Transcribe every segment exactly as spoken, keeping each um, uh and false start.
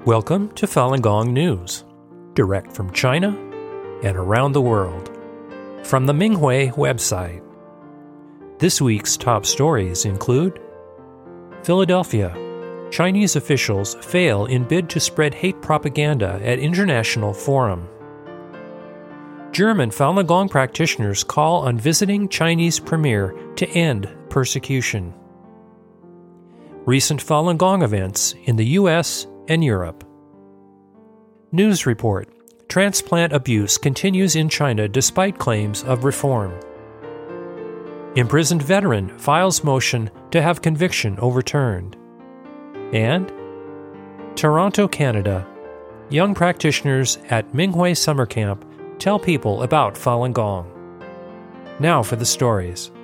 Welcome to Falun Gong News, direct from China and around the world. From the Minghui website. This week's top stories include Philadelphia. Chinese officials fail in bid to spread hate propaganda at international forum. German Falun Gong practitioners call on visiting Chinese premier to end persecution. Recent Falun Gong events in the U S and Europe. News report. Transplant abuse continues in China despite claims of reform. Imprisoned veteran files motion to have conviction overturned. And Toronto, Canada. Young practitioners at Minghui Summer Camp tell people about Falun Gong. Now for the stories.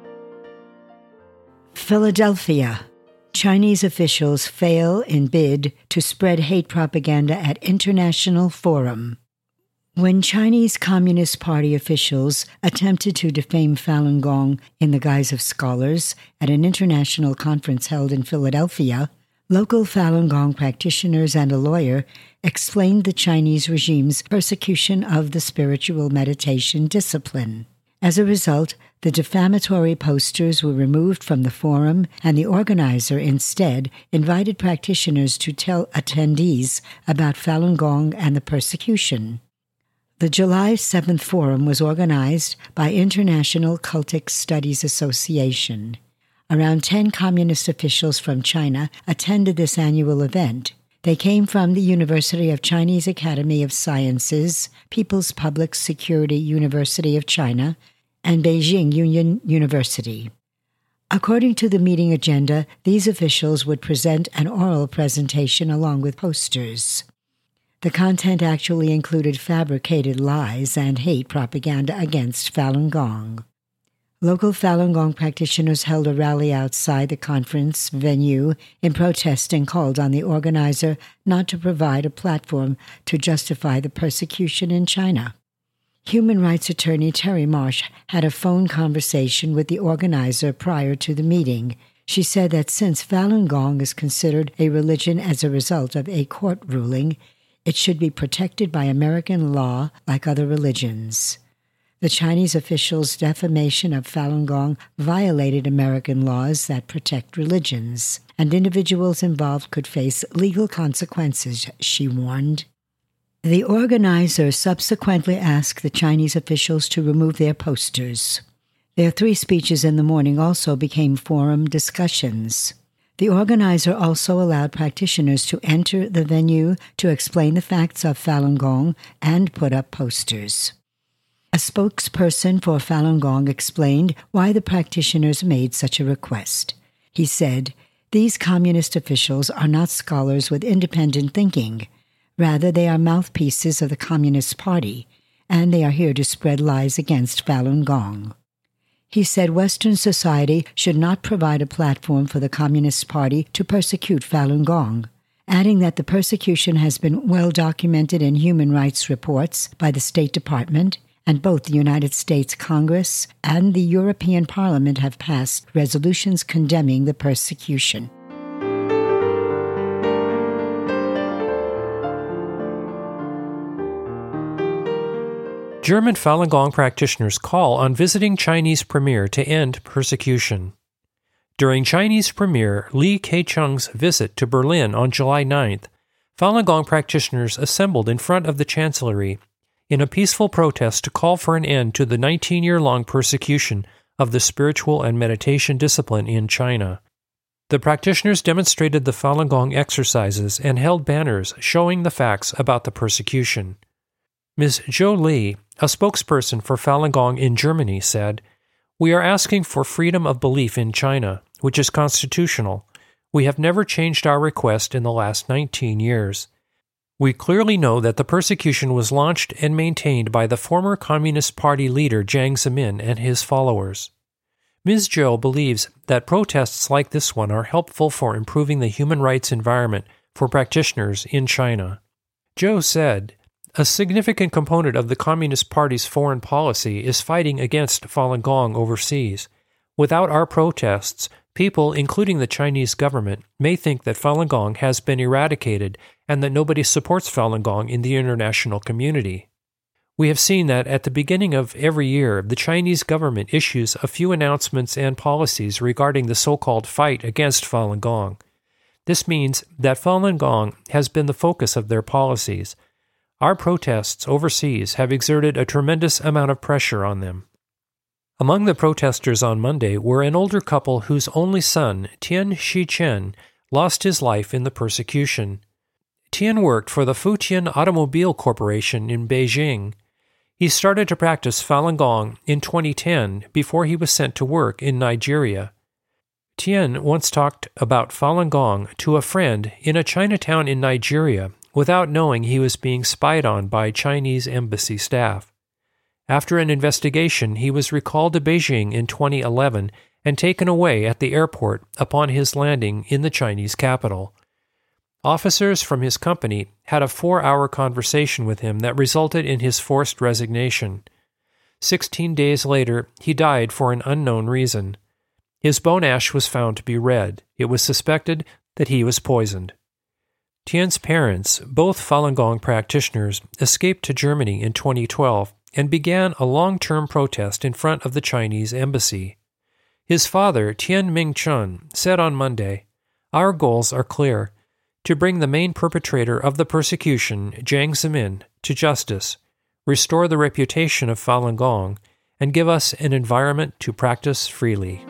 Philadelphia. Chinese officials fail in bid to spread hate propaganda at international forum. When Chinese Communist Party officials attempted to defame Falun Gong in the guise of scholars at an international conference held in Philadelphia, local Falun Gong practitioners and a lawyer explained the Chinese regime's persecution of the spiritual meditation discipline. As a result, the defamatory posters were removed from the forum, and the organizer instead invited practitioners to tell attendees about Falun Gong and the persecution. The July seventh forum was organized by International Cultic Studies Association. Around ten communist officials from China attended this annual event. They came from the University of Chinese Academy of Sciences, People's Public Security University of China, and Beijing Union University. According to the meeting agenda, these officials would present an oral presentation along with posters. The content actually included fabricated lies and hate propaganda against Falun Gong. Local Falun Gong practitioners held a rally outside the conference venue in protest and called on the organizer not to provide a platform to justify the persecution in China. Human rights attorney Terry Marsh had a phone conversation with the organizer prior to the meeting. She said that since Falun Gong is considered a religion as a result of a court ruling, it should be protected by American law like other religions. The Chinese officials' defamation of Falun Gong violated American laws that protect religions, and individuals involved could face legal consequences, she warned. The organizer subsequently asked the Chinese officials to remove their posters. Their three speeches in the morning also became forum discussions. The organizer also allowed practitioners to enter the venue to explain the facts of Falun Gong and put up posters. A spokesperson for Falun Gong explained why the practitioners made such a request. He said, "These communist officials are not scholars with independent thinking. Rather, they are mouthpieces of the Communist Party, and they are here to spread lies against Falun Gong." He said Western society should not provide a platform for the Communist Party to persecute Falun Gong, adding that the persecution has been well documented in human rights reports by the State Department, and both the United States Congress and the European Parliament have passed resolutions condemning the persecution. German Falun Gong practitioners call on visiting Chinese premier to end persecution. During Chinese Premier Li Keqiang's visit to Berlin on July ninth, Falun Gong practitioners assembled in front of the Chancellery in a peaceful protest to call for an end to the nineteen-year-long persecution of the spiritual and meditation discipline in China. The practitioners demonstrated the Falun Gong exercises and held banners showing the facts about the persecution. Miz Zhou Li, a spokesperson for Falun Gong in Germany, said, "We are asking for freedom of belief in China, which is constitutional. We have never changed our request in the last nineteen years. We clearly know that the persecution was launched and maintained by the former Communist Party leader Jiang Zemin and his followers." Miz Zhou believes that protests like this one are helpful for improving the human rights environment for practitioners in China. Zhou said, "A significant component of the Communist Party's foreign policy is fighting against Falun Gong overseas. Without our protests, People, including the Chinese government, may think that Falun Gong has been eradicated and that nobody supports Falun Gong in the international community. We have seen that at the beginning of every year, the Chinese government issues a few announcements and policies regarding the so-called fight against Falun Gong. This means that Falun Gong has been the focus of their policies. Our protests overseas have exerted a tremendous amount of pressure on them. Among the protesters on Monday were an older couple whose only son, Tian Shichen, lost his life in the persecution. Tian worked for the Futian Automobile Corporation in Beijing. He started to practice Falun Gong in twenty ten before he was sent to work in Nigeria. Tian once talked about Falun Gong to a friend in a Chinatown in Nigeria without knowing he was being spied on by Chinese embassy staff. After an investigation, he was recalled to Beijing in twenty eleven and taken away at the airport upon his landing in the Chinese capital. Officers from his company had a four-hour conversation with him that resulted in his forced resignation. Sixteen days later, he died for an unknown reason. His bone ash was found to be red. It was suspected that he was poisoned. Tian's parents, both Falun Gong practitioners, escaped to Germany in twenty twelve and began a long-term protest in front of the Chinese embassy. His father, Tian Mingchun, said on Monday, "Our goals are clear: to bring the main perpetrator of the persecution, Jiang Zemin, to justice, restore the reputation of Falun Gong, and give us an environment to practice freely."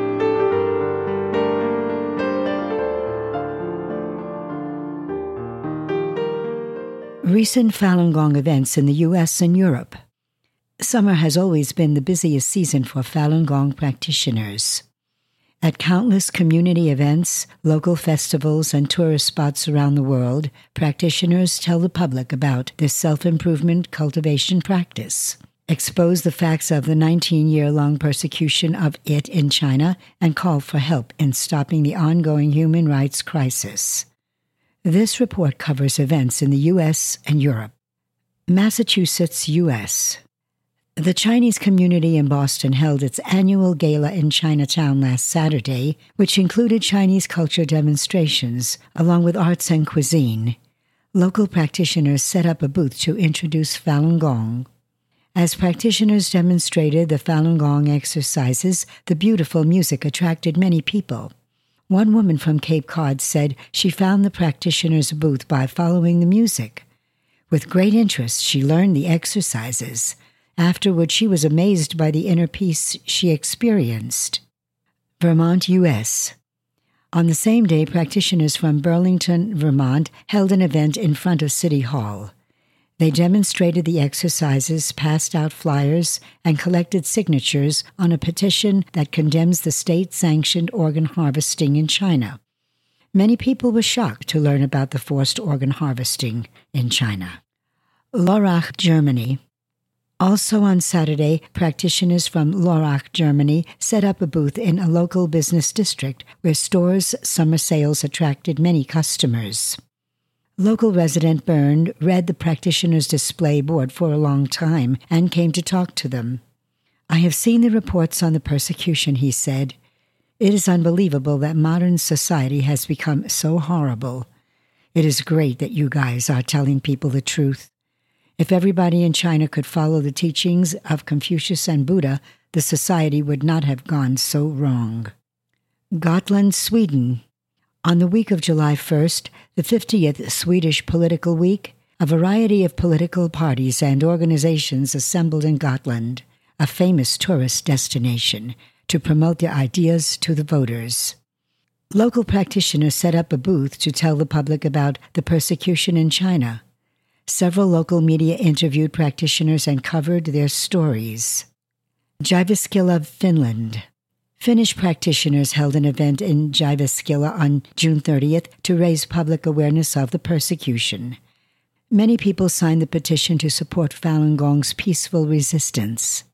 Recent Falun Gong events in the U S and Europe. Summer has always been the busiest season for Falun Gong practitioners. At countless community events, local festivals, and tourist spots around the world, practitioners tell the public about this self-improvement cultivation practice, expose the facts of the nineteen-year-long persecution of it in China, and call for help in stopping the ongoing human rights crisis. This report covers events in the U S and Europe. Massachusetts, U S The Chinese community in Boston held its annual gala in Chinatown last Saturday, which included Chinese culture demonstrations, along with arts and cuisine. Local practitioners set up a booth to introduce Falun Gong. As practitioners demonstrated the Falun Gong exercises, the beautiful music attracted many people. One woman from Cape Cod said she found the practitioner's booth by following the music. With great interest, she learned the exercises. Afterward, she was amazed by the inner peace she experienced. Vermont, U S On the same day, practitioners from Burlington, Vermont, held an event in front of City Hall. They demonstrated the exercises, passed out flyers, and collected signatures on a petition that condemns the state-sanctioned organ harvesting in China. Many people were shocked to learn about the forced organ harvesting in China. Lörrach, Germany. Also on Saturday, practitioners from Lörrach, Germany, set up a booth in a local business district where stores' summer sales attracted many customers. Local resident Bernd read the practitioners' display board for a long time and came to talk to them. "I have seen the reports on the persecution," he said. "It is unbelievable that modern society has become so horrible. It is great that you guys are telling people the truth. If everybody in China could follow the teachings of Confucius and Buddha, the society would not have gone so wrong." Gotland, Sweden. On the week of July first, the fiftieth Swedish Political Week, a variety of political parties and organizations assembled in Gotland, a famous tourist destination, to promote their ideas to the voters. Local practitioners set up a booth to tell the public about the persecution in China. Several local media interviewed practitioners and covered their stories. Jyväskylä, Finland. Finnish practitioners held an event in Jyväskylä on June thirtieth to raise public awareness of the persecution. Many people signed the petition to support Falun Gong's peaceful resistance.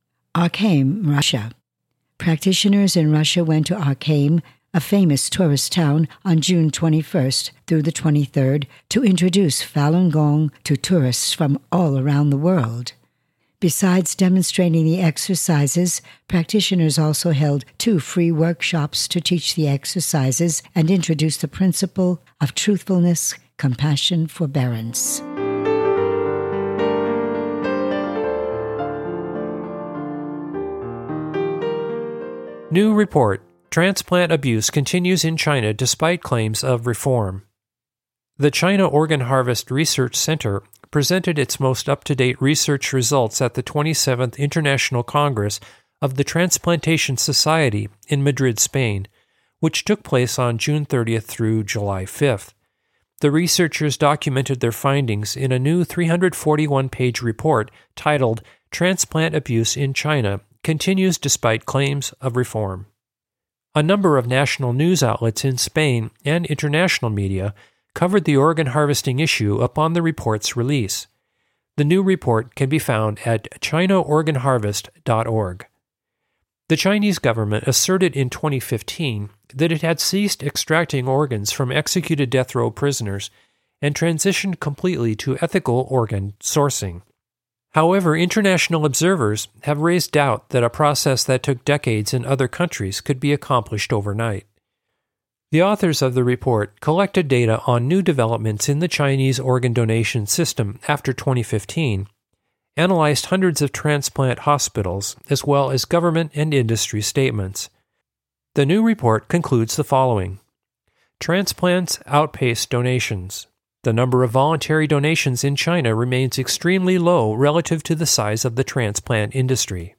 Arkhem, Russia. Practitioners in Russia went to Arkhem, a famous tourist town, on June twenty-first through the twenty-third to introduce Falun Gong to tourists from all around the world. Besides demonstrating the exercises, practitioners also held two free workshops to teach the exercises and introduce the principle of truthfulness, compassion, forbearance. New report: transplant abuse continues in China despite claims of reform. The China Organ Harvest Research Center presented its most up-to-date research results at the twenty-seventh International Congress of the Transplantation Society in Madrid, Spain, which took place on June thirtieth through July fifth. The researchers documented their findings in a new three hundred forty-one page report titled Transplant Abuse in China Continues Despite Claims of Reform. A number of national news outlets in Spain and international media covered the organ harvesting issue upon the report's release. The new report can be found at china organ harvest dot org. The Chinese government asserted in twenty fifteen that it had ceased extracting organs from executed death row prisoners and transitioned completely to ethical organ sourcing. However, international observers have raised doubt that a process that took decades in other countries could be accomplished overnight. The authors of the report collected data on new developments in the Chinese organ donation system after twenty fifteen, analyzed hundreds of transplant hospitals, as well as government and industry statements. The new report concludes the following. Transplants outpace donations. The number of voluntary donations in China remains extremely low relative to the size of the transplant industry.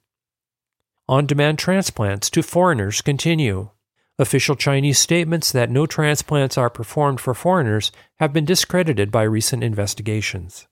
On-demand transplants to foreigners continue. Official Chinese statements that no transplants are performed for foreigners have been discredited by recent investigations.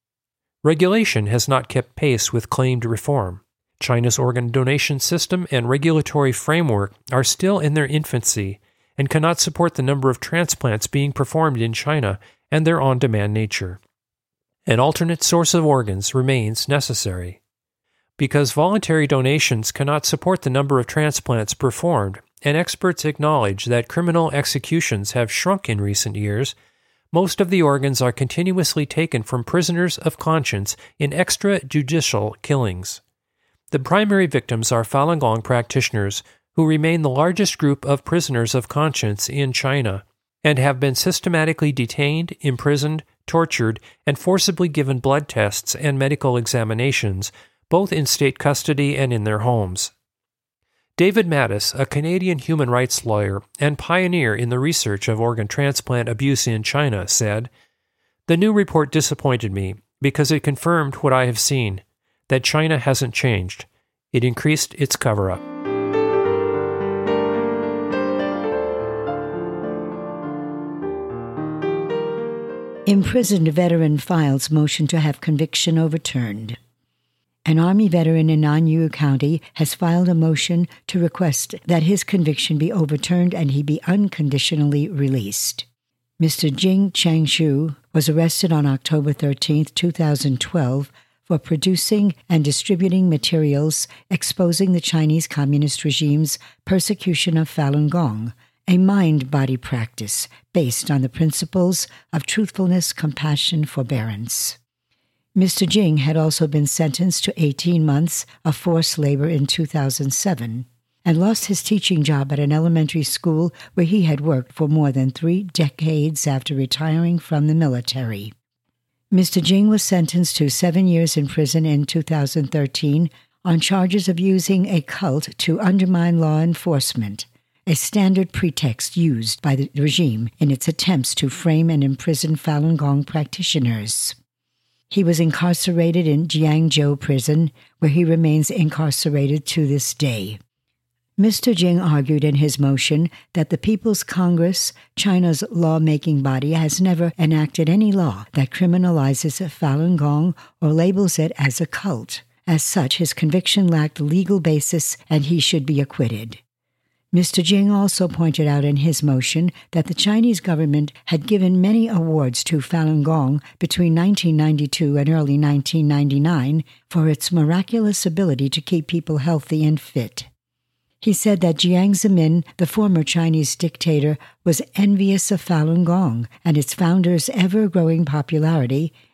Regulation has not kept pace with claimed reform. China's organ donation system and regulatory framework are still in their infancy and cannot support the number of transplants being performed in China and their on-demand nature. An alternate source of organs remains necessary. Because voluntary donations cannot support the number of transplants performed, and experts acknowledge that criminal executions have shrunk in recent years, most of the organs are continuously taken from prisoners of conscience in extrajudicial killings. The primary victims are Falun Gong practitioners, who remain the largest group of prisoners of conscience in China, and have been systematically detained, imprisoned, tortured, and forcibly given blood tests and medical examinations, both in state custody and in their homes. David Mattis, a Canadian human rights lawyer and pioneer in the research of organ transplant abuse in China, said, "The new report disappointed me because it confirmed what I have seen, that China hasn't changed. It increased its cover-up." Imprisoned veteran files motion to have conviction overturned. An Army veteran in Nanyu County has filed a motion to request that his conviction be overturned and he be unconditionally released. Mister Jing Changshu was arrested on October thirteenth, two thousand twelve, for producing and distributing materials exposing the Chinese Communist regime's persecution of Falun Gong, a mind-body practice based on the principles of truthfulness, compassion, forbearance. Mister Jing had also been sentenced to eighteen months of forced labor in two thousand seven and lost his teaching job at an elementary school where he had worked for more than three decades after retiring from the military. Mister Jing was sentenced to seven years in prison in two thousand thirteen on charges of using a cult to undermine law enforcement, a standard pretext used by the regime in its attempts to frame and imprison Falun Gong practitioners. He was incarcerated in Jiangzhou prison, where he remains incarcerated to this day. Mister Jing argued in his motion that the People's Congress, China's lawmaking body, has never enacted any law that criminalizes Falun Gong or labels it as a cult. As such, his conviction lacked legal basis and he should be acquitted. Mister Jing also pointed out in his motion that the Chinese government had given many awards to Falun Gong between nineteen ninety-two and early nineteen ninety-nine for its miraculous ability to keep people healthy and fit. He said that Jiang Zemin, the former Chinese dictator, was envious of Falun Gong and its founder's ever-growing popularity,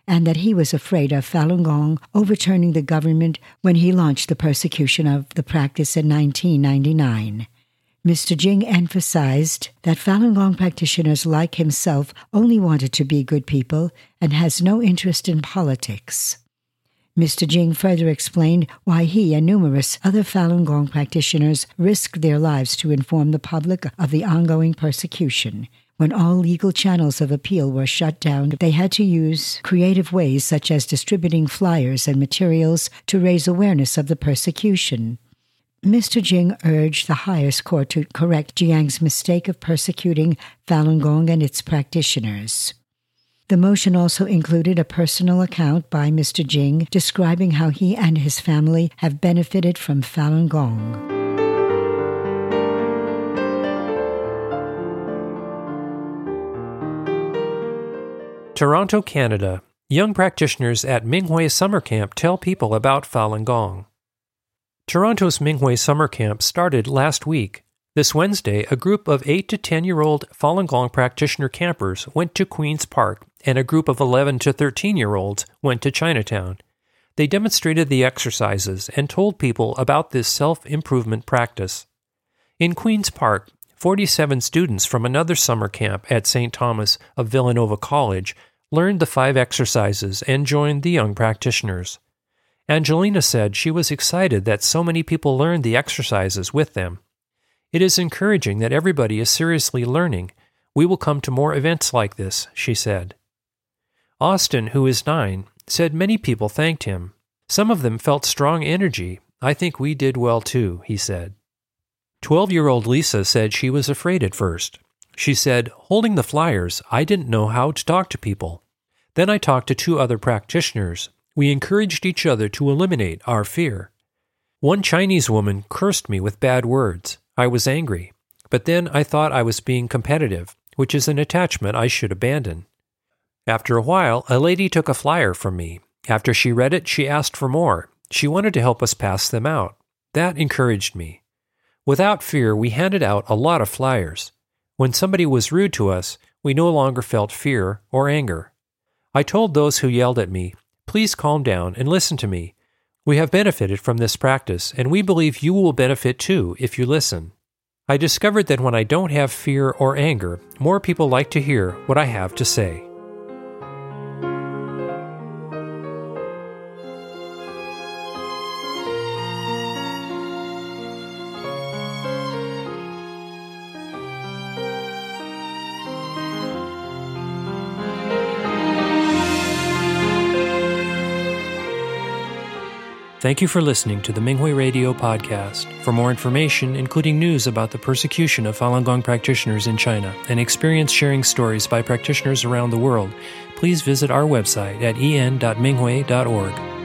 and that he was afraid of Falun Gong overturning the government when he launched the persecution of the practice in nineteen ninety-nine. Mister Jing emphasized that Falun Gong practitioners like himself only wanted to be good people and has no interest in politics. Mister Jing further explained why he and numerous other Falun Gong practitioners risked their lives to inform the public of the ongoing persecution. When all legal channels of appeal were shut down, they had to use creative ways such as distributing flyers and materials to raise awareness of the persecution. Mister Jing urged the highest court to correct Jiang's mistake of persecuting Falun Gong and its practitioners. The motion also included a personal account by Mister Jing describing how he and his family have benefited from Falun Gong. Toronto, Canada. Young practitioners at Minghui Summer Camp tell people about Falun Gong. Toronto's Minghui Summer Camp started last week. This Wednesday, a group of eight to ten-year-old Falun Gong practitioner campers went to Queen's Park, and a group of eleven to thirteen-year-olds went to Chinatown. They demonstrated the exercises and told people about this self-improvement practice. In Queen's Park, forty-seven students from another summer camp at Saint Thomas of Villanova College learned the five exercises and joined the young practitioners. Angelina said she was excited that so many people learned the exercises with them. It is encouraging that everybody is seriously learning. We will come to more events like this, she said. Austin, who is nine, said many people thanked him. Some of them felt strong energy. I think we did well too, he said. Twelve-year-old Lisa said she was afraid at first. She said, holding the flyers, I didn't know how to talk to people. Then I talked to two other practitioners. We encouraged each other to eliminate our fear. One Chinese woman cursed me with bad words. I was angry. But then I thought I was being competitive, which is an attachment I should abandon. After a while, a lady took a flyer from me. After she read it, she asked for more. She wanted to help us pass them out. That encouraged me. Without fear, we handed out a lot of flyers. When somebody was rude to us, we no longer felt fear or anger. I told those who yelled at me, please calm down and listen to me. We have benefited from this practice, and we believe you will benefit too if you listen. I discovered that when I don't have fear or anger, more people like to hear what I have to say. Thank you for listening to the Minghui Radio podcast. For more information, including news about the persecution of Falun Gong practitioners in China and experience-sharing stories by practitioners around the world, please visit our website at en dot minghui dot org.